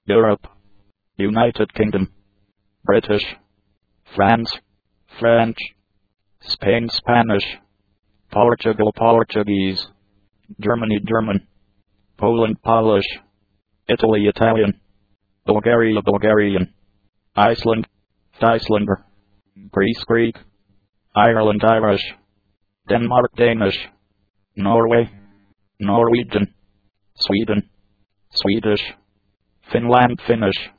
Europe, United Kingdom, British, France, French, Spain, Spanish, Portugal, Portuguese, Germany, German, Poland, Polish, Italy, Italian, Bulgaria, Bulgarian, Iceland, Icelander, Greece, Greek, Ireland, Irish, Denmark, Danish, Norway, Norwegian, Sweden, Swedish, Finland, Finnish,